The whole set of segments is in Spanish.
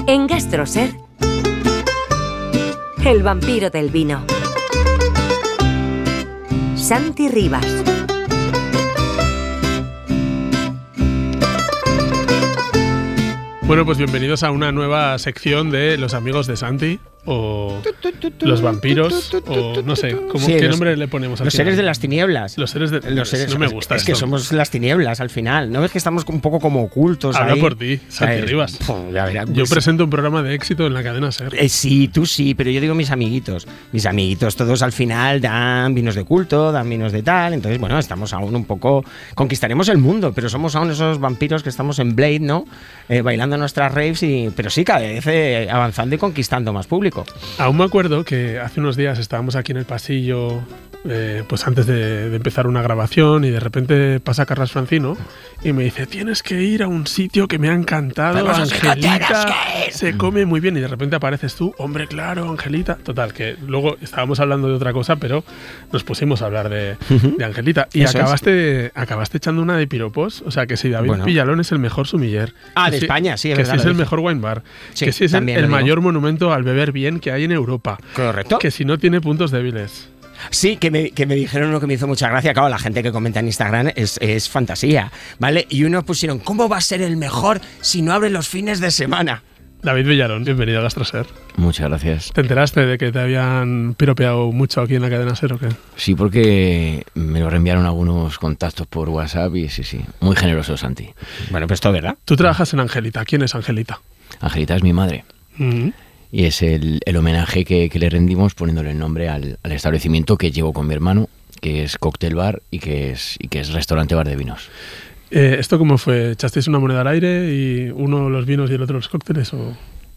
En GastroSer, el vampiro del vino. Santi Rivas. Bueno, pues bienvenidos a una nueva sección de Los Amigos de Santi, o Los Vampiros, o no sé, ¿qué nombre le ponemos al Los final? seres de las tinieblas. Los seres de... no me gusta Es que esto. somos las tinieblas al final. ¿No ves que estamos un poco como ocultos Habla ahí? por ti, Santi Rivas. Ya verás, Yo pues, presento un programa de éxito en la cadena SER. sí, tú sí, pero yo digo mis amiguitos. Mis amiguitos todos al final dan vinos de culto, dan vinos de tal. Entonces, bueno, estamos aún un poco... Conquistaremos el mundo, pero somos aún esos vampiros que estamos en Blade, ¿no? Bailando nuestras raves, pero sí, cada vez avanzando y conquistando más público. Aún me acuerdo que hace unos días estábamos aquí en el pasillo, pues antes de empezar una grabación, y de repente pasa Carlas Francino y me dice: tienes que ir a un sitio que me ha encantado, Angelita se come muy bien, y de repente apareces tú, hombre, claro, Angelita. Total, que luego estábamos hablando de otra cosa, pero nos pusimos a hablar de Angelita, y acabaste echando una de piropos. O sea, que si David Villalón es el mejor sumiller, de España, sí, es que verdad, si es el mejor wine bar, sí, que si es el mayor monumento al beber bien que hay en Europa. Correcto. Que si no tiene puntos débiles. Sí, que me dijeron uno que me hizo mucha gracia. Claro, la gente que comenta en Instagram es fantasía, ¿vale? Y unos pusieron: ¿cómo va a ser el mejor si no abre los fines de semana? David Villalón, bienvenido a GastroSer. Muchas gracias. ¿Te enteraste de que te habían piropeado mucho aquí en la cadena SER o qué? Sí, porque me lo reenviaron algunos contactos por WhatsApp y sí, muy generoso, Santi. Bueno, pues todo, ¿verdad? Tú trabajas en Angelita. ¿Quién es Angelita? Angelita es mi madre. Y es el homenaje que le rendimos poniéndole el nombre al establecimiento que llevo con mi hermano, que es Cóctel Bar y que es restaurante bar de vinos. ¿Esto cómo fue? ¿Echasteis una moneda al aire y uno los vinos y el otro los cócteles? ¿O?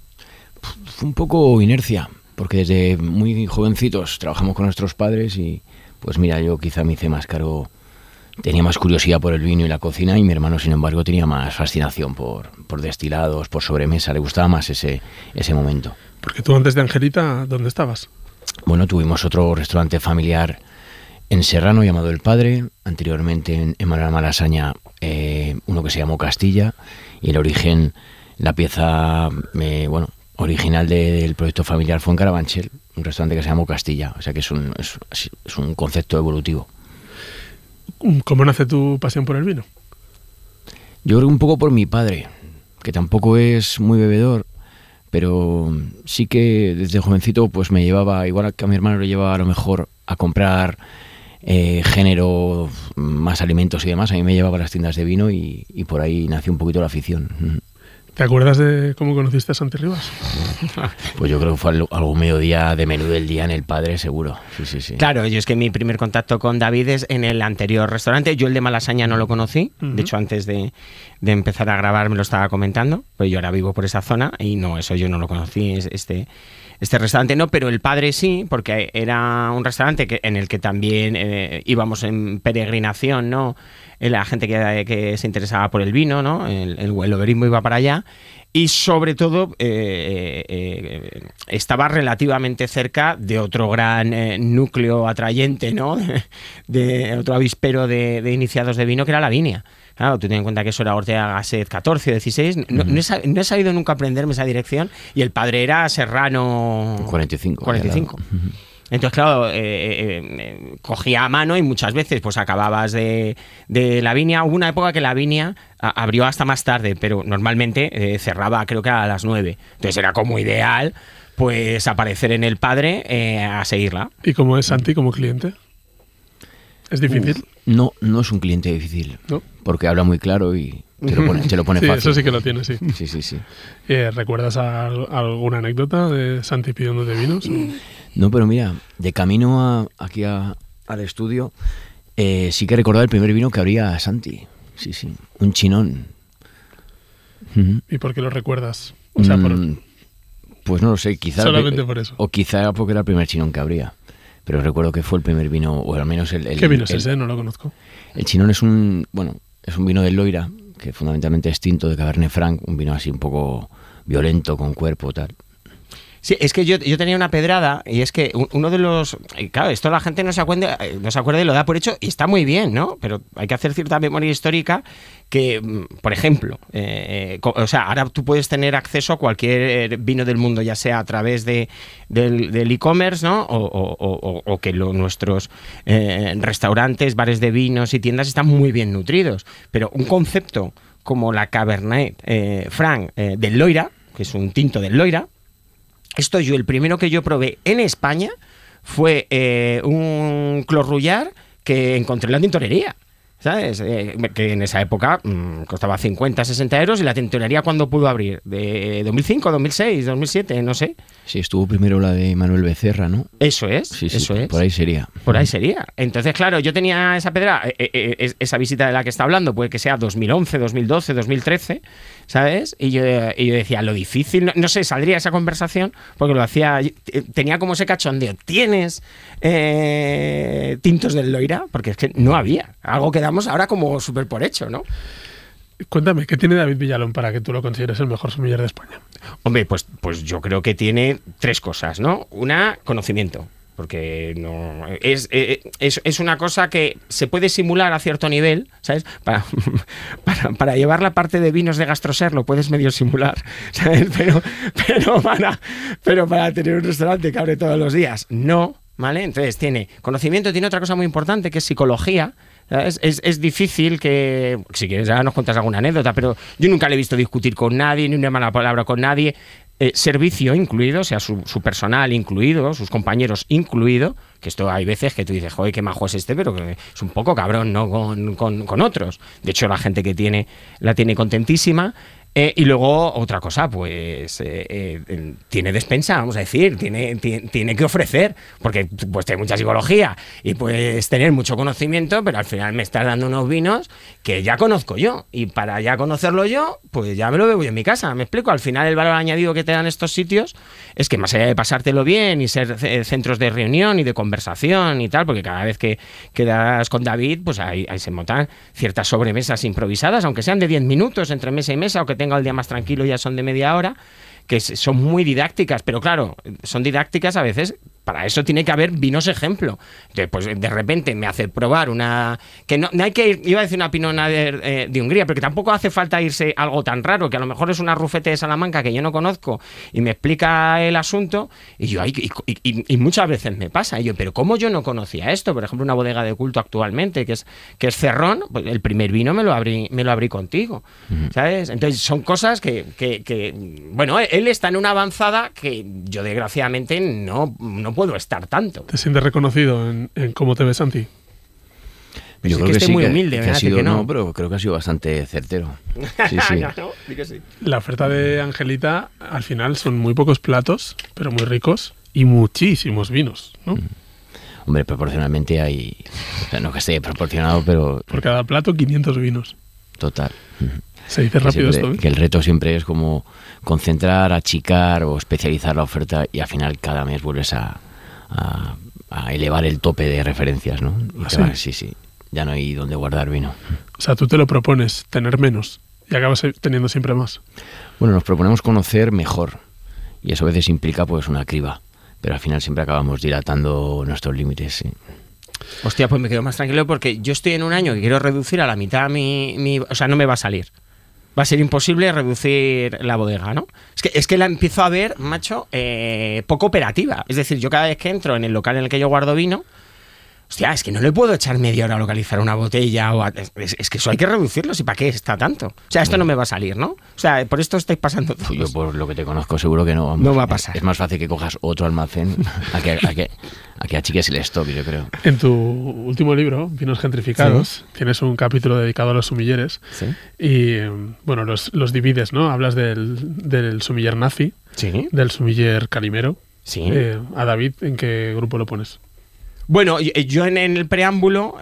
Fue un poco inercia, porque desde muy jovencitos trabajamos con nuestros padres y pues mira, yo quizá me hice más cargo, tenía más curiosidad por el vino y la cocina, y mi hermano, sin embargo, tenía más fascinación por destilados, por sobremesa, le gustaba más ese momento. Porque tú antes de Angelita, ¿dónde estabas? Bueno, tuvimos otro restaurante familiar en Serrano llamado El Padre, anteriormente en Manuel Malasaña uno que se llamó Castilla, y el origen, la pieza original del proyecto familiar fue en Carabanchel, un restaurante que se llamó Castilla, o sea que es un concepto evolutivo. ¿Cómo nace tu pasión por el vino? Yo creo que un poco por mi padre, que tampoco es muy bebedor, pero sí que desde jovencito pues me llevaba, igual que a mi hermano le llevaba a lo mejor a comprar género, más alimentos y demás, a mí me llevaba a las tiendas de vino y por ahí nació un poquito la afición. ¿Te acuerdas de cómo conociste a Santi Rivas? Pues yo creo que fue algún mediodía de menú del día en El Padre, seguro. Sí. Claro, yo es que mi primer contacto con David es en el anterior restaurante. Yo el de Malasaña no lo conocí. De hecho, antes de empezar a grabar me lo estaba comentando. Pues yo ahora vivo por esa zona y no, eso yo no lo conocí. Este restaurante no, pero El Padre sí, porque era un restaurante en el que también íbamos en peregrinación, ¿no? La gente que se interesaba por el vino, ¿no? El oberismo iba para allá. Y sobre todo estaba relativamente cerca de otro gran núcleo atrayente, ¿no? de otro avispero de iniciados de vino, que era la Viña. Claro, tú ten en cuenta que eso era Ortega Gasset 14 o 16. No he sabido nunca aprenderme esa dirección. Y El Padre era Serrano 45. Entonces, claro, cogía a mano y muchas veces pues acababas de la Viña. Hubo una época que la Viña abrió hasta más tarde, pero normalmente cerraba creo que a las 9. Entonces era como ideal pues aparecer en El Padre a seguirla. ¿Y cómo es Santi como cliente? ¿Es difícil? No es un cliente difícil, ¿no? Porque habla muy claro y te lo pone sí, fácil. Eso sí que lo tiene, sí. Sí. ¿Recuerdas alguna anécdota de Santi pidiéndote vinos? No, pero mira, de camino aquí al estudio, sí que recordaba el primer vino que abría Santi. Sí, un chinón. ¿Y por qué lo recuerdas? O sea, pues no lo sé, quizá... Solamente por eso. O quizá porque era el primer chinón que abría. Pero recuerdo que fue el primer vino, o al menos el... ¿Qué vino es ese? No lo conozco. El chinón es un vino del Loira, que fundamentalmente es tinto de Cabernet Franc, un vino así un poco violento, con cuerpo, tal. Sí, es que yo tenía una pedrada y es que uno de los... Claro, esto la gente no se acuerda y lo da por hecho y está muy bien, ¿no? Pero hay que hacer cierta memoria histórica que, por ejemplo, o sea, ahora tú puedes tener acceso a cualquier vino del mundo, ya sea a través del e-commerce, ¿no? O que nuestros restaurantes, bares de vinos y tiendas están muy bien nutridos. Pero un concepto como la Cabernet Franc del Loira, que es un tinto del Loira, el primero que yo probé en España fue un Clos Rouillard que encontré en la tintorería, ¿sabes? Que en esa época costaba 50, 60 euros y la tintorería cuando pudo abrir, de 2005, 2006, 2007, no sé. Sí, estuvo primero la de Manuel Becerra, ¿no? Eso es, sí, eso es. Por ahí sería. Por ahí sería. Entonces, claro, yo tenía esa pedra, esa visita de la que está hablando, puede que sea 2011, 2012, 2013, ¿sabes? Y yo decía, lo difícil, no sé, saldría esa conversación, porque lo hacía, tenía como ese cachondeo. ¿Tienes tintos del Loira? Porque es que no había. Algo que damos ahora como súper por hecho, ¿no? Cuéntame, ¿qué tiene David Villalón para que tú lo consideres el mejor sommelier de España? Hombre, pues yo creo que tiene 3 cosas, ¿no? Una, conocimiento. Porque no es una cosa que se puede simular a cierto nivel, ¿sabes? Para llevar la parte de vinos de Gastroser lo puedes medio simular, ¿sabes? Pero para tener un restaurante que abre todos los días, no, ¿vale? Entonces tiene conocimiento, tiene otra cosa muy importante que es psicología. Es difícil que, si quieres ya nos cuentas alguna anécdota, pero yo nunca le he visto discutir con nadie, ni una mala palabra con nadie. Servicio incluido, o sea, su personal incluido, sus compañeros incluido, que esto hay veces que tú dices, joder, qué majo es este, pero que es un poco cabrón, ¿no? Con otros. De hecho, la gente que la tiene contentísima. Y luego, otra cosa, pues tiene despensa, vamos a decir, tiene que ofrecer, porque pues tiene mucha psicología y puedes tener mucho conocimiento, pero al final me estás dando unos vinos que ya conozco yo, y para ya conocerlo yo, pues ya me lo bebo yo en mi casa, ¿me explico? Al final el valor añadido que te dan estos sitios es que más allá de pasártelo bien y ser centros de reunión y de conversación y tal, porque cada vez que quedas con David, pues ahí se montan ciertas sobremesas improvisadas, aunque sean de 10 minutos entre mesa y mesa, o que tenga el día más tranquilo ya son de media hora, que son muy didácticas, pero claro, son didácticas a veces, para eso tiene que haber vinos ejemplo. Entonces, pues de repente me hace probar una... que no hay que ir, iba a decir una Pinot Noir de Hungría, pero que tampoco hace falta irse a algo tan raro, que a lo mejor es una Rufete de Salamanca que yo no conozco, y me explica el asunto, y yo, y muchas veces me pasa, y yo, pero ¿cómo yo no conocía esto? Por ejemplo, una bodega de culto actualmente, que es Cerrón, pues el primer vino me lo abrí contigo, ¿sabes? Entonces, son cosas que bueno, él está en una avanzada que yo desgraciadamente no puedo estar tanto. ¿Te sientes reconocido en cómo te ves, Santi? Yo creo que esté sí, muy humilde, que ¿verdad? ha sido, que no. No, pero creo que ha sido bastante certero. Sí, sí. No, que sí. La oferta de Angelita, al final, son muy pocos platos, pero muy ricos, y muchísimos vinos, ¿no? Hombre, proporcionalmente hay... O sea, no que esté proporcionado, pero... Por cada plato, 500 vinos. Total. Se dice rápido siempre, esto, ¿eh? Que el reto siempre es como concentrar, achicar o especializar la oferta, y al final cada mes vuelves a elevar el tope de referencias, ¿no? Y sí, ya no hay donde guardar vino. O sea, tú te lo propones, tener menos, y acabas teniendo siempre más. Bueno, nos proponemos conocer mejor, y eso a veces implica pues una criba, pero al final siempre acabamos dilatando nuestros límites, sí. Hostia, pues me quedo más tranquilo porque yo estoy en un año que quiero reducir a la mitad o sea, no me va a salir. Va a ser imposible reducir la bodega, ¿no? Es que la empiezo a ver, macho, poco operativa. Es decir, yo cada vez que entro en el local en el que yo guardo vino, hostia, es que no le puedo echar media hora a localizar una botella. Es que eso hay que reducirlo, ¿y para qué está tanto? O sea, esto no me va a salir, ¿no? O sea, por esto estáis pasando todos. Yo por lo que te conozco seguro que no. Vamos, no va a pasar. Es más fácil que cojas otro almacén a que achiques el stock, yo creo. En tu último libro, Vinos Gentrificados, tienes un capítulo dedicado a los sumilleres. Sí. Y, bueno, los divides, ¿no? Hablas del sumiller nazi, sí, del sumiller calimero. Sí. A David, ¿en qué grupo lo pones? Bueno, yo en el preámbulo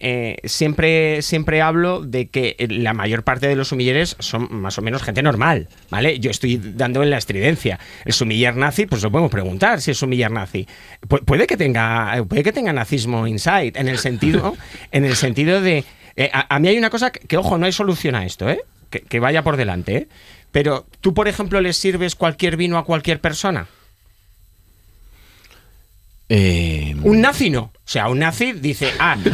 siempre hablo de que la mayor parte de los sumilleres son más o menos gente normal, ¿vale? Yo estoy dando en la estridencia. El sumiller nazi, pues lo podemos preguntar si es sumiller nazi. Puede que tenga nazismo inside, en el sentido de... a mí hay una cosa que, ojo, no hay solución a esto, ¿eh? Que vaya por delante, ¿eh? Pero tú, por ejemplo, ¿le sirves cualquier vino a cualquier persona? Un nazi no. O sea, un nazi dice,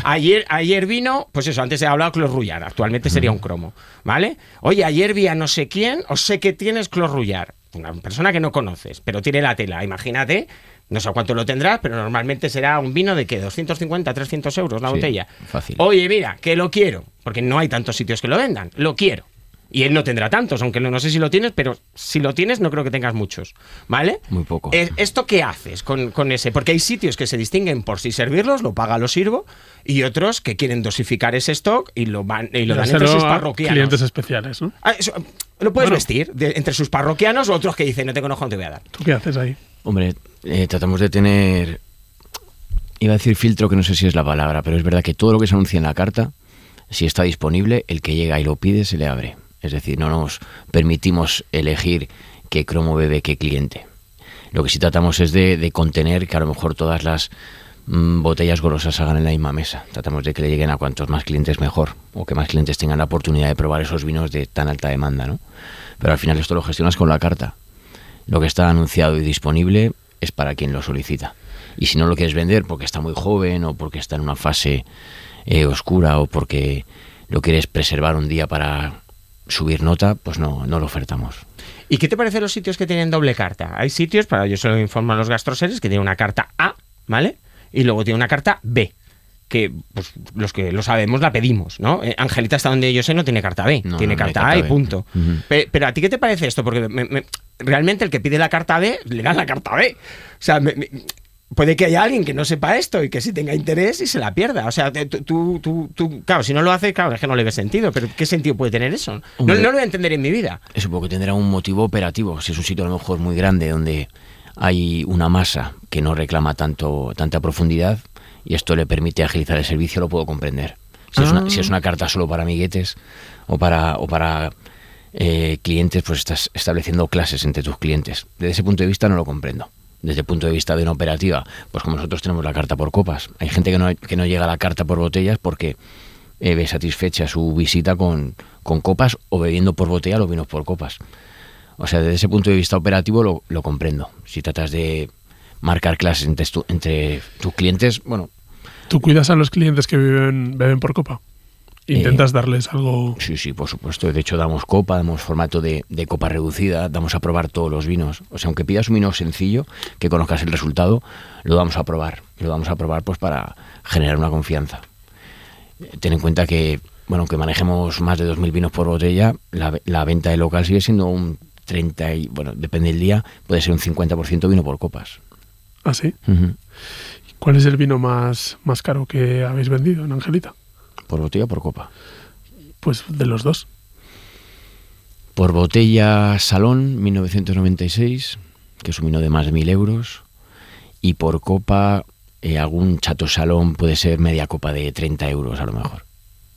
ayer vino, pues eso, antes he hablado Clos Rouillard, actualmente sería un cromo, ¿vale? Oye, ayer vi a no sé quién, o sé que tienes Clos Rouillard. Una persona que no conoces, pero tiene la tela, imagínate, no sé cuánto lo tendrás, pero normalmente será un vino de ¿qué? 250, 300 euros la botella. Fácil. Oye, mira, que lo quiero, porque no hay tantos sitios que lo vendan, lo quiero. Y él no tendrá tantos, aunque no sé si lo tienes, pero si lo tienes no creo que tengas muchos, ¿vale? Muy poco. ¿Esto qué haces con ese? Porque hay sitios que se distinguen por si servirlos, lo paga, lo sirvo, y otros que quieren dosificar ese stock y lo dan entre sus parroquianos. Clientes especiales, ¿no? Lo puedes vestir entre sus parroquianos o otros que dicen, no te conozco, no te voy a dar. ¿Tú qué haces ahí? Hombre, tratamos de tener, iba a decir filtro, que no sé si es la palabra, pero es verdad que todo lo que se anuncia en la carta, si está disponible, el que llega y lo pide se le abre. Es decir, no nos permitimos elegir qué cromo bebe qué cliente. Lo que sí tratamos es de contener que a lo mejor todas las botellas golosas salgan en la misma mesa. Tratamos de que le lleguen a cuantos más clientes mejor, o que más clientes tengan la oportunidad de probar esos vinos de tan alta demanda, ¿no? Pero al final esto lo gestionas con la carta. Lo que está anunciado y disponible es para quien lo solicita. Y si no lo quieres vender porque está muy joven, o porque está en una fase oscura, o porque lo quieres preservar un día para subir nota, pues no lo ofertamos. ¿Y qué te parecen los sitios que tienen doble carta? Hay sitios, yo se lo informo a los gastroseres, que tienen una carta A, ¿vale? Y luego tiene una carta B, que pues los que lo sabemos la pedimos, ¿no? Angelita, hasta donde yo sé, no tiene carta B, tiene carta A y punto. Uh-huh. Pero ¿a ti qué te parece esto? Porque realmente el que pide la carta B, le dan la carta B. O sea, puede que haya alguien que no sepa esto y que sí tenga interés y se la pierda. O sea, tú claro, si no lo hace, claro, es que no le ve sentido. Pero ¿qué sentido puede tener eso? No lo voy a entender en mi vida. Supongo que tendrá un motivo operativo. Si es un sitio a lo mejor muy grande donde hay una masa que no reclama tanta profundidad y esto le permite agilizar el servicio, lo puedo comprender. Si es una carta solo para amiguetes o para clientes, pues estás estableciendo clases entre tus clientes. Desde ese punto de vista no lo comprendo. Desde el punto de vista de una operativa, pues como nosotros tenemos la carta por copas. Hay gente que no llega a la carta por botellas porque ve satisfecha su visita con copas, o bebiendo por botella los vinos por copas. O sea, desde ese punto de vista operativo lo comprendo. Si tratas de marcar clases entre tus clientes, bueno... ¿Tú cuidas a los clientes que beben por copa? ¿Intentas darles algo? Sí, por supuesto. De hecho, damos copa, damos formato de copa reducida, damos a probar todos los vinos. O sea, aunque pidas un vino sencillo, que conozcas el resultado, lo vamos a probar. Lo vamos a probar pues para generar una confianza. Ten en cuenta que, bueno, aunque manejemos más de 2.000 vinos por botella, la venta del local sigue siendo un 30 y, bueno, depende del día, puede ser un 50% vino por copas. ¿Ah, sí? Uh-huh. ¿Cuál es el vino más caro que habéis vendido en Angelita? ¿Por botella o por copa? Pues de los dos. Por botella Salón 1996, que es un vino de más de 1.000 euros. Y por copa, algún Chateau Salón puede ser media copa de 30 euros a lo mejor.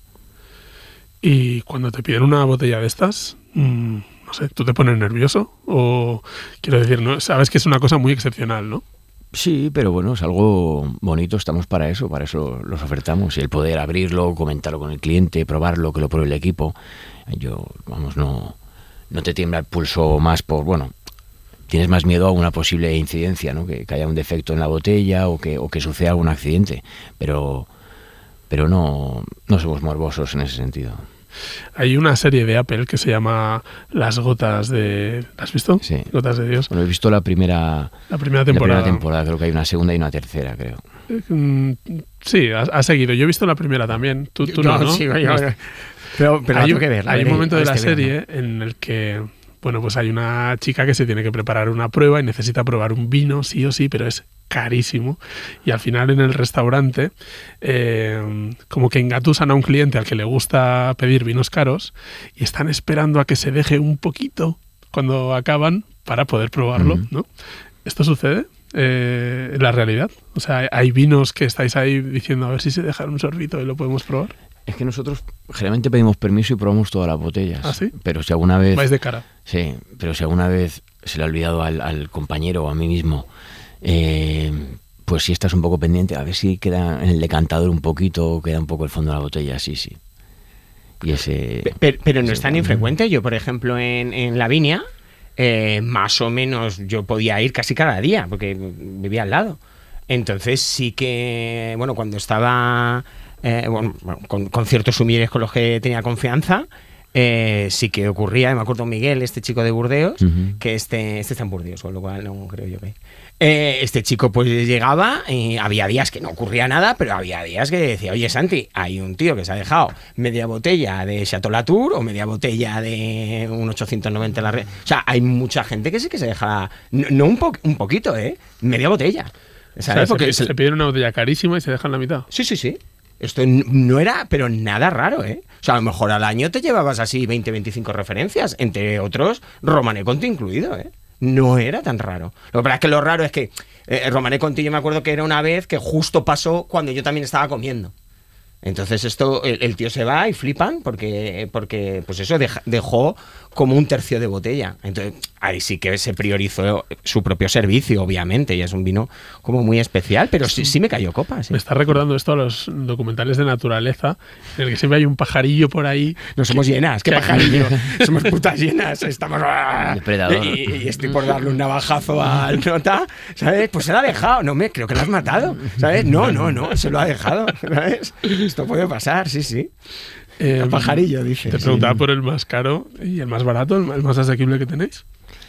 Y cuando te piden una botella de estas, no sé, ¿tú te pones nervioso? O quiero decir, ¿no? Sabes que es una cosa muy excepcional, ¿no? Sí, pero bueno, es algo bonito, estamos para eso los ofertamos. Y el poder abrirlo, comentarlo con el cliente, probarlo, que lo pruebe el equipo. No te tiembla el pulso más por, bueno, tienes más miedo a una posible incidencia, ¿no? Que haya un defecto en la botella o que suceda algún accidente. Pero no somos morbosos en ese sentido. Hay una serie de Apple que se llama Las Gotas de... ¿Has visto? Sí. Gotas de Dios. Bueno, he visto la primera temporada. La primera temporada, creo que hay una segunda y una tercera, creo. Sí, ha seguido. Yo he visto la primera también. Tú no. Sí, pero hay que verla. Hay un momento de la serie en el que, bueno, pues hay una chica que se tiene que preparar una prueba y necesita probar un vino, sí o sí, pero es carísimo, y al final en el restaurante como que engatusan a un cliente al que le gusta pedir vinos caros y están esperando a que se deje un poquito cuando acaban para poder probarlo, ¿no? ¿Esto sucede en la realidad? O sea, ¿hay vinos que estáis ahí diciendo a ver si se dejan un sorbito y lo podemos probar? Es que nosotros generalmente pedimos permiso y probamos todas las botellas. ¿Ah, sí? Pero si alguna vez... Vais de cara. Sí, pero si alguna vez se le ha olvidado al compañero o a mí mismo, pues si estás un poco pendiente, a ver si queda en el decantador un poquito, queda un poco el fondo de la botella, sí. Y pero no es tan infrecuente. Yo, por ejemplo, en La Viña, más o menos yo podía ir casi cada día, porque vivía al lado. Entonces sí que, bueno, cuando estaba con ciertos sumilleres con los que tenía confianza, sí que ocurría, me acuerdo Miguel, este chico de Burdeos, que este está en Burdeos, con lo cual no creo yo que... este chico pues llegaba y había días que no ocurría nada, pero había días que decía, oye Santi, hay un tío que se ha dejado media botella de Chateau Latour o media botella de un 890 en la red. O sea, hay mucha gente que sí que se deja, no un poquito, media botella. ¿Sabes? O sea, Porque se piden una botella carísima y se dejan la mitad. Sí. Esto no era, pero nada raro, ¿eh? O sea, a lo mejor al año te llevabas así 20, 25 referencias, entre otros Romanè Conti incluido, ¿eh? No era tan raro. Lo que pasa es que lo raro es que Romanè Conti, yo me acuerdo que era una vez que justo pasó cuando yo también estaba comiendo. Entonces esto, el tío se va y flipan porque pues eso, dejó como un tercio de botella. Entonces ahí sí que se priorizó su propio servicio, obviamente, y es un vino como muy especial, pero sí me cayó copa. Sí. Me está recordando esto a los documentales de naturaleza, en el que siempre hay un pajarillo por ahí. No somos llenas, ¿qué pajarillo? Somos putas llenas, estamos... Depredador. Y estoy por darle un navajazo al nota, ¿sabes? Pues se lo ha dejado. No, creo que lo has matado, ¿sabes? No, se lo ha dejado, ¿sabes? Esto puede pasar, sí. El pajarillo, dice. Te preguntaba por el más caro y el más barato, el más asequible que tenéis.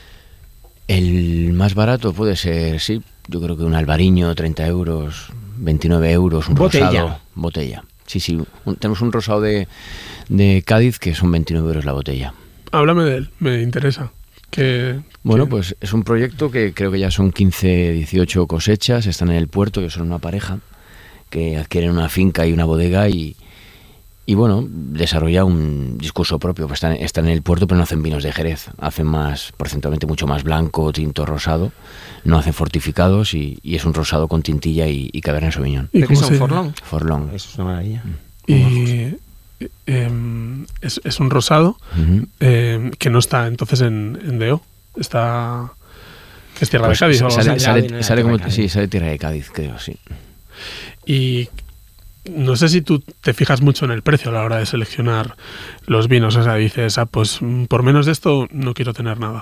El más barato puede ser, sí, yo creo que un albariño, 30 euros, 29 euros, un rosado. Botella. Sí, tenemos un rosado de Cádiz que son 29 euros la botella. Háblame de él, me interesa. Pues es un proyecto que creo que ya son 15, 18 cosechas, están en el puerto, que son una pareja que adquieren una finca y una bodega y desarrolla un discurso propio. Pues están en el puerto, pero no hacen vinos de Jerez. Hacen más, porcentualmente mucho más blanco, tinto, rosado. No hacen fortificados y es un rosado con tintilla y Cabernet Sauvignon. ¿Y qué son Forlón? Forlón. Eso es una maravilla. Y es un rosado que no está entonces en DO. Está... ¿Es Tierra de Cádiz? Sale Tierra de Cádiz, creo, sí. Y no sé si tú te fijas mucho en el precio a la hora de seleccionar los vinos. O sea, dices, pues por menos de esto no quiero tener nada.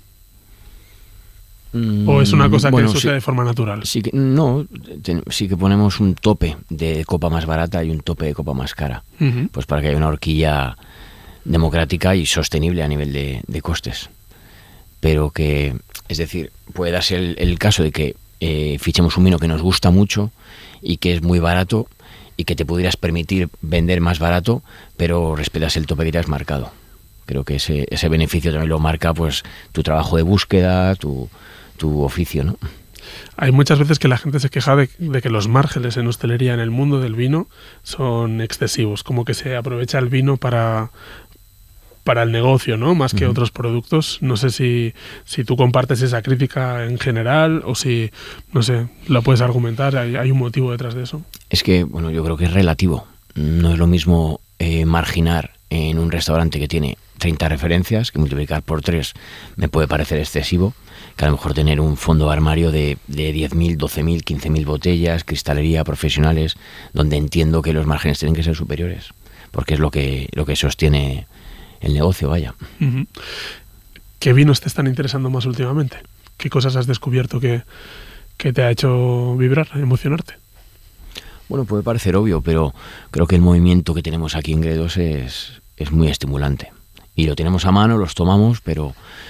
¿O es una cosa que sucede de forma natural? Sí que ponemos un tope de copa más barata y un tope de copa más cara. Pues para que haya una horquilla democrática y sostenible a nivel de costes. Pero que, es decir, puede darse el caso de que fichemos un vino que nos gusta mucho y que es muy barato y que te pudieras permitir vender más barato, pero respetas el tope que te has marcado. Creo que ese beneficio también lo marca pues tu trabajo de búsqueda, tu oficio, ¿no? Hay muchas veces que la gente se queja de que los márgenes en hostelería en el mundo del vino son excesivos, como que se aprovecha el vino para el negocio, ¿no? Más que otros productos. No sé si tú compartes esa crítica en general o si, no sé, lo puedes argumentar. ¿Hay un motivo detrás de eso? Es que, yo creo que es relativo. No es lo mismo marginar en un restaurante que tiene 30 referencias, que multiplicar por 3 me puede parecer excesivo, que a lo mejor tener un fondo de armario de 10.000, 12.000, 15.000 botellas, cristalería, profesionales, donde entiendo que los márgenes tienen que ser superiores, porque es lo que sostiene el negocio, vaya. ¿Qué vinos te están interesando más últimamente? ¿Qué cosas has descubierto que te ha hecho vibrar, emocionarte? Puede parecer obvio, pero creo que el movimiento que tenemos aquí en Gredos es muy estimulante. Y lo tenemos a mano, los tomamos, pero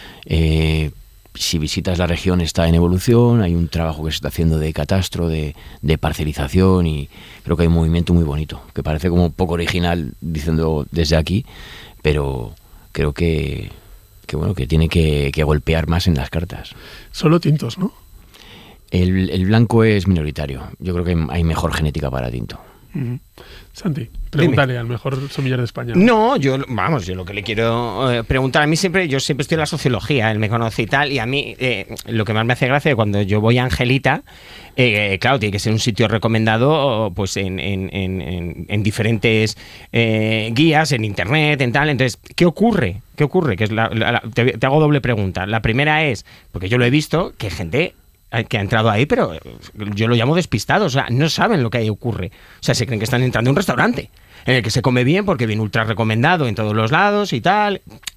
si visitas la región está en evolución, hay un trabajo que se está haciendo de catastro, de parcelización, y creo que hay un movimiento muy bonito, que parece como poco original diciendo desde aquí, pero creo que tiene que golpear más en las cartas. Solo tintos, ¿no? El blanco es minoritario. Yo creo que hay mejor genética para tinto. Santi, pregúntale al mejor sommelier de España. No, yo lo que le quiero preguntar, yo siempre estoy en la sociología, él me conoce y tal, y a mí lo que más me hace gracia es cuando yo voy a Angelita, claro, tiene que ser un sitio recomendado pues en diferentes guías, en internet, en tal. Entonces, ¿qué ocurre? Que es te hago doble pregunta. La primera es, porque yo lo he visto, que gente que ha entrado ahí, pero yo lo llamo despistados, o sea, no saben lo que ahí ocurre. O sea, se creen que están entrando a un restaurante en el que se come bien porque viene ultra recomendado en todos los lados y tal.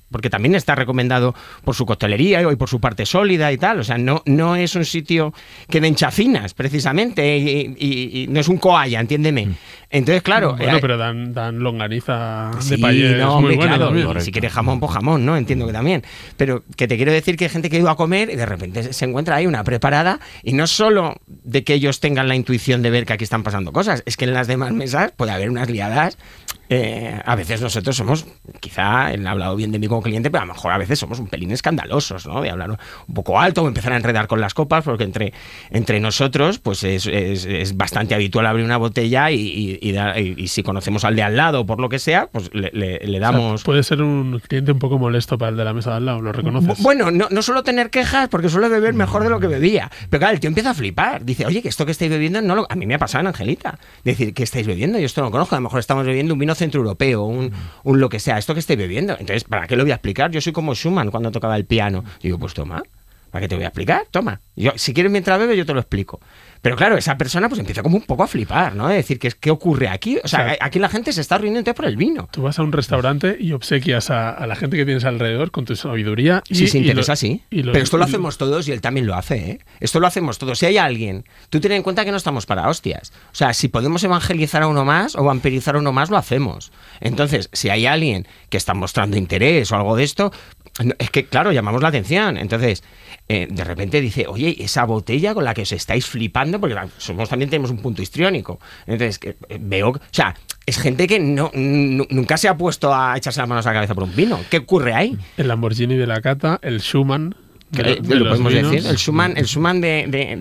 porque también está recomendado por su coctelería y por su parte sólida y tal. O sea, no es un sitio que den chacinas, precisamente, y no es un coalla, entiéndeme. Entonces, claro... Bueno, pero dan longaniza de sí, Payés no, muy hombre, buena claro, también. y si quieres jamón, pues jamón, ¿no? Entiendo que también. Pero que te quiero decir que hay gente que ha ido a comer y de repente se encuentra ahí una preparada, y no solo de que ellos tengan la intuición de ver que aquí están pasando cosas, es que en las demás mesas puede haber unas liadas. A veces nosotros somos, quizá he hablado bien de mí como cliente, pero a lo mejor a veces somos un pelín escandalosos, ¿no? De hablar un poco alto o empezar a enredar con las copas, porque entre nosotros pues es bastante habitual abrir una botella y si conocemos al de al lado por lo que sea, pues le damos... O sea, puede ser un cliente un poco molesto para el de la mesa de al lado, ¿lo reconoces? Bueno, no suelo tener quejas porque suelo beber mejor de lo que bebía. Pero claro, el tío empieza a flipar. Dice, oye, que esto que estáis bebiendo a mí me ha pasado en Angelita. Decir, ¿qué estáis bebiendo? Yo esto no lo conozco. A lo mejor estamos bebiendo un vino centroeuropeo, un lo que sea. ¿Esto que estáis bebiendo? Entonces, ¿para qué lo voy a explicar? Yo soy como Schumann cuando tocaba el piano. Digo, pues toma, ¿para qué te voy a explicar? Toma. Yo, si quieres mientras bebes, yo te lo explico. Pero claro, esa persona pues empieza como un poco a flipar, ¿no? De decir, ¿qué ocurre aquí? O sea, aquí la gente se está riendo entonces por el vino. Tú vas a un restaurante y obsequias a la gente que tienes alrededor con tu sabiduría. Si se interesa, sí. Pero esto lo hacemos todos y él también lo hace, ¿eh? Esto lo hacemos todos. Si hay alguien, tú ten en cuenta que no estamos para hostias. O sea, si podemos evangelizar a uno más o vampirizar a uno más, lo hacemos. Entonces, si hay alguien que está mostrando interés o algo de esto, es que, claro, llamamos la atención. Entonces, de repente dice, oye, esa botella con la que os estáis flipando, porque también tenemos un punto histriónico. Entonces, veo, o sea, es gente que nunca se ha puesto a echarse las manos a la cabeza por un vino. ¿Qué ocurre ahí? El Lamborghini de la cata, el Schumann. Lo podemos decir, el Schumann de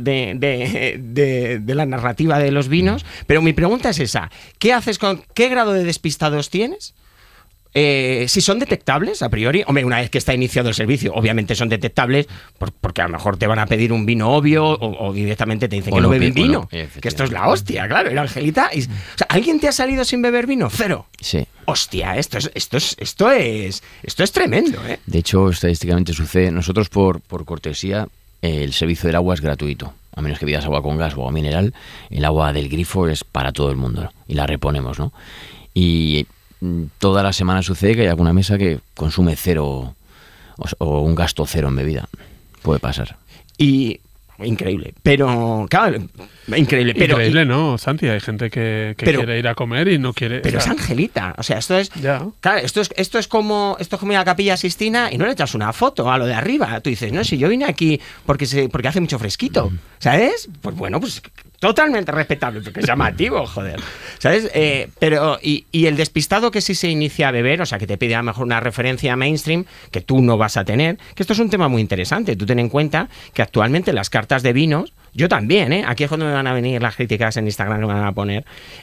la narrativa de los vinos. Pero mi pregunta es esa: ¿qué haces qué grado de despistados tienes? Si son detectables a priori, hombre, una vez que está iniciado el servicio, obviamente son detectables porque a lo mejor te van a pedir un vino obvio o directamente te dicen que no beben vino, que esto es la hostia, claro, era Angelita. O sea, ¿alguien te ha salido sin beber vino? Cero. Sí. Hostia, esto es tremendo, ¿eh? De hecho, estadísticamente sucede. Nosotros por cortesía, el servicio del agua es gratuito. A menos que pidas agua con gas o agua mineral, el agua del grifo es para todo el mundo, ¿no? Y la reponemos, ¿no? Y toda la semana sucede que hay alguna mesa que consume cero o un gasto cero en bebida. Puede pasar. Y increíble, pero claro, increíble, pero increíble, ¿no, Santi? Hay gente que quiere ir a comer y no quiere. Pero es Angelita, o sea, esto es, claro, esto es como ir a la Capilla Sixtina y no le echas una foto a lo de arriba. Tú dices, no, si yo vine aquí porque hace mucho fresquito, ¿sabes? Pues bueno, pues totalmente respetable, porque es llamativo, joder, ¿sabes? Pero y el despistado que sí se inicia a beber, o sea, que te pide a lo mejor una referencia mainstream que tú no vas a tener, que esto es un tema muy interesante. Tú ten en cuenta que actualmente las cartas de vinos, yo también, aquí es cuando me van a venir las críticas en Instagram que me van a poner,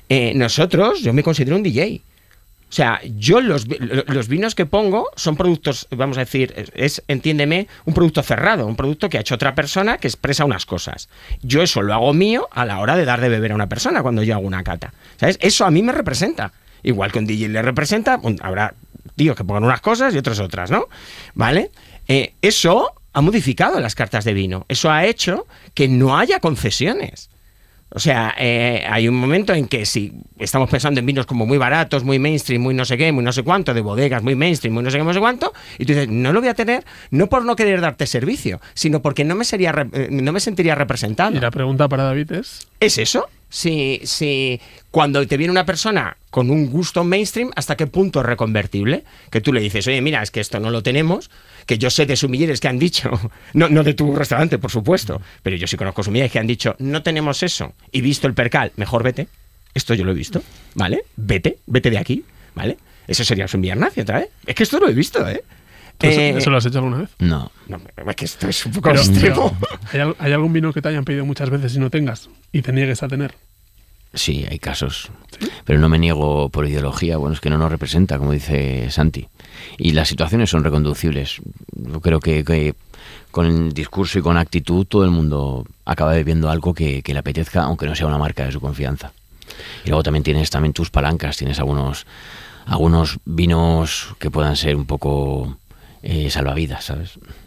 yo me considero un DJ. O sea, yo los vinos que pongo son productos, vamos a decir, entiéndeme, un producto cerrado, un producto que ha hecho otra persona que expresa unas cosas. Yo eso lo hago mío a la hora de dar de beber a una persona cuando yo hago una cata. ¿Sabes? Eso a mí me representa. Igual que un DJ le representa, habrá tíos que pongan unas cosas y otros otras, ¿no? ¿Vale? Eso ha modificado las cartas de vino. Eso ha hecho que no haya concesiones. O sea, hay un momento en que si estamos pensando en vinos como muy baratos, muy mainstream, muy no sé qué, muy no sé cuánto, de bodegas, muy mainstream, muy no sé qué, no sé cuánto, y tú dices, no lo voy a tener, no por no querer darte servicio, sino porque no me sentiría representado. Y la pregunta para David es... ¿Es eso? Si cuando te viene una persona con un gusto mainstream, ¿hasta qué punto es reconvertible? Que tú le dices, oye, mira, es que esto no lo tenemos, que yo sé de sumilleres que han dicho, no de tu restaurante, por supuesto, pero yo sí conozco sumilleres que han dicho, no tenemos eso, y visto el percal, mejor vete. Esto yo lo he visto, ¿vale? Vete de aquí, ¿vale? Eso sería sumiller nazi otra vez. Es que esto lo he visto, ¿eh? ¿Eso lo has hecho alguna vez? No. Es que esto es un poco extremo. ¿Hay algún vino que te hayan pedido muchas veces y no tengas y te niegues a tener? Sí, hay casos. ¿Sí? Pero no me niego por ideología. Bueno, es que no nos representa, como dice Santi. Y las situaciones son reconducibles. Yo creo que con el discurso y con actitud todo el mundo acaba bebiendo algo que le apetezca, aunque no sea una marca de su confianza. Y luego también tienes tus palancas. Tienes algunos vinos que puedan ser un poco salvavidas, ¿sabes?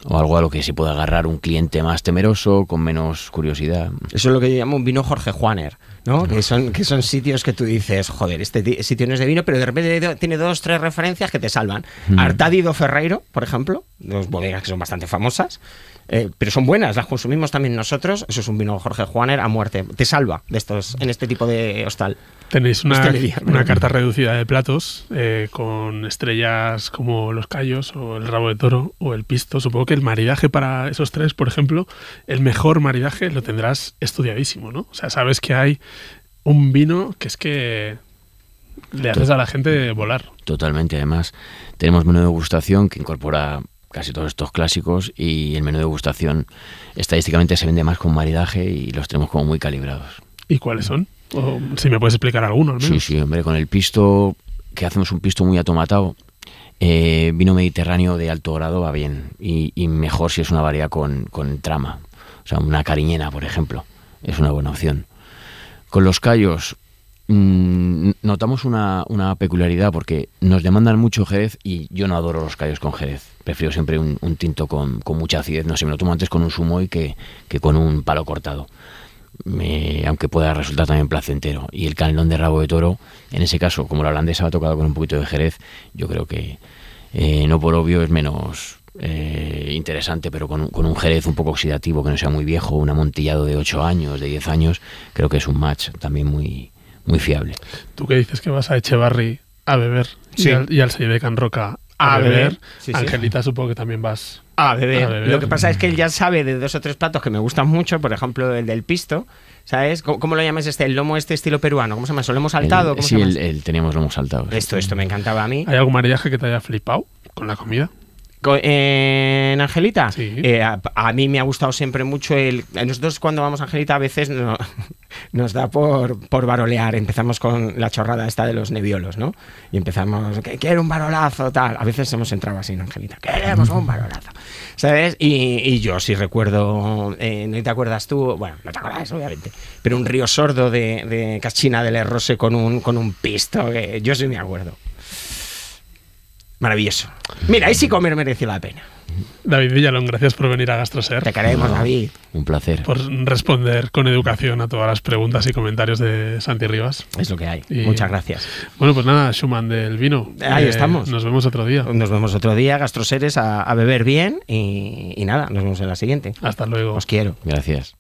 o algo a lo que se pueda agarrar un cliente más temeroso, con menos curiosidad. Eso es lo que yo llamo un vino Jorge Juaner, ¿no? Que son sitios que tú dices, joder, este sitio no es de vino, pero de repente tiene 2 o 3 referencias que te salvan. Artadi do Ferreiro, por ejemplo, 2 bodegas que son bastante famosas, pero son buenas, las consumimos también nosotros. Eso es un vino Jorge Juaner a muerte. Te salva de estos en este tipo de hostal. Tenéis una carta reducida de platos con estrellas como los callos o el rabo de toro o el pisto. Supongo que el maridaje para esos 3, por ejemplo, el mejor maridaje lo tendrás estudiadísimo, ¿no? O sea, sabes que hay un vino que es que le haces a la gente volar. Totalmente. Además, tenemos menú de degustación que incorpora casi todos estos clásicos, y el menú de degustación estadísticamente se vende más con maridaje y los tenemos como muy calibrados. ¿Y cuáles son? O si me puedes explicar alguno, al menos. Sí, hombre, con el pisto, que hacemos un pisto muy atomatado, vino mediterráneo de alto grado va bien, y mejor si es una variedad con trama. O sea, una cariñena, por ejemplo, es una buena opción. Con los callos notamos una peculiaridad, porque nos demandan mucho Jerez y yo no adoro los callos con Jerez. Prefiero siempre un tinto con mucha acidez. No sé, me lo tomo antes con un zumo que con un palo cortado. Aunque pueda resultar también placentero. Y el canelón de rabo de toro, en ese caso, como la holandesa va tocado con un poquito de Jerez, yo creo que no por obvio es menos interesante, pero con un Jerez un poco oxidativo, que no sea muy viejo, un amontillado de 8 años, de 10 años, creo que es un match también muy, muy fiable. Tú que dices que vas a Echevarri a beber, sí, y al Sey de Can Roca a beber. Sí, Angelita, supongo que también vas a beber. Lo que pasa es que él ya sabe de 2 o 3 platos que me gustan mucho, por ejemplo el del pisto, ¿sabes? ¿Cómo lo llamas el lomo estilo peruano? ¿Cómo se llama eso? ¿Lomo saltado? Sí, teníamos lomo saltado. Esto me encantaba a mí. ¿Hay algún maridaje que te haya flipado con la comida? ¿En Angelita? Sí. A mí me ha gustado siempre mucho nosotros cuando vamos a Angelita a veces nos da por barolear. Empezamos con la chorrada esta de los neviolos, ¿no? Y empezamos, que quiero un varolazo, tal. A veces hemos entrado así en Angelita, queremos un varolazo, ¿sabes? Y yo sí recuerdo, ¿no te acuerdas tú? Bueno, no te acuerdas, obviamente, pero un río sordo de Cachina del Errose con un pisto, que yo sí me acuerdo. Maravilloso. Mira, ahí sí comer mereció la pena. David Villalón, gracias por venir a GastroSer. Te queremos, David. Un placer. Por responder con educación a todas las preguntas y comentarios de Santi Rivas. Es lo que hay. Muchas gracias. Bueno, pues nada, Schumann del vino. Ahí estamos. Nos vemos otro día. Nos vemos otro día, GastroSeres, a beber bien y nada, nos vemos en la siguiente. Hasta luego. Os quiero. Gracias.